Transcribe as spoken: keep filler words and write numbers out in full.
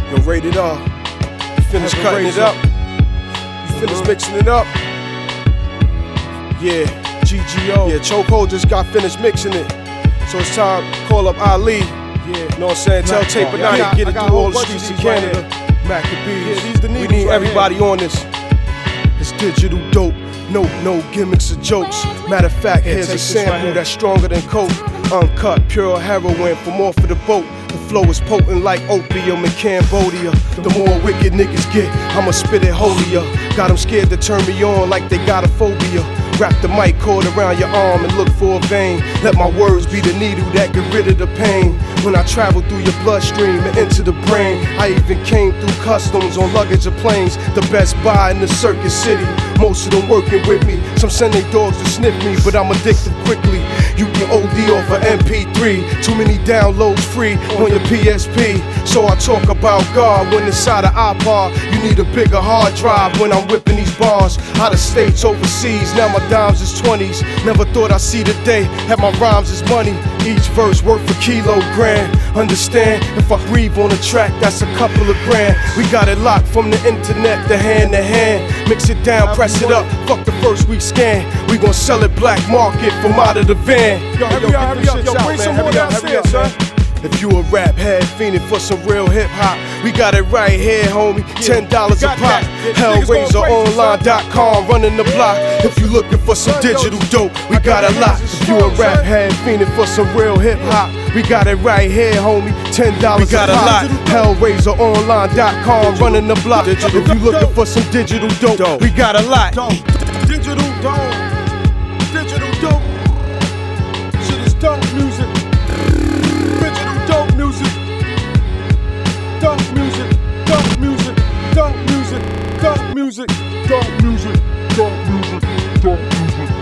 Yo, rated R. You finished cutting it up. You finished mixing it up. Yeah, G G O. Yeah, Chokehold just got finished mixing it. So it's time to call up Ali. Yeah, know what I'm saying? Tell Tape of Night, get it through all the streets of Canada. Maccabees. Yeah, these the we need everybody on this. It's digital dope. No, no gimmicks or jokes. Matter of fact, here's a sample that's stronger than coke. Uncut, pure heroin from off of the boat. The flow is potent like opium in Cambodia. The more wicked niggas get, I'ma spit it holier. Got them scared to turn me on like they got a phobia. Wrap the mic cord around your arm and look for a vein. Let my words be the needle that get rid of the pain. When I travel through your bloodstream and into the brain, I even came through customs on luggage or planes. The Best Buy in the Circuit City, most of them working with me. Some send their dogs to sniff me, but I'm addicted quickly. You can O D off of M P three, too many downloads free on your P S P. So I talk about God when inside an iPod. You need a bigger hard drive when I'm whipping these bars. Out of states, overseas, now my dimes is twenties. Never thought I'd see the day, have my rhymes as money. Each verse worth a kilogram. Understand, if I breathe on a track, that's a couple of grand. We got it locked from the internet to hand to hand. Mix it down, press it up, fuck the first week scan. We gon' sell it black market from out of the van. Yo, hurry up, hurry up, yo, bring some more downstairs, son. If you a rap head fiending for some real hip hop, we got it right here, homie. Ten dollars a pop. Hellraiser Online dot com, running the block. If you looking for some digital dope, we got a lot. If you a rap head fiending for some real hip hop, we got it right here, homie. Ten dollars a pop. We got a lot. Hellraiser Online dot com, running the block. If you looking for some digital dope, we got a lot. Digital dope, digital dope. Shit is dope music. Dope music, dope music, dope music, dope music, dope music, dope music, dope music, dope music.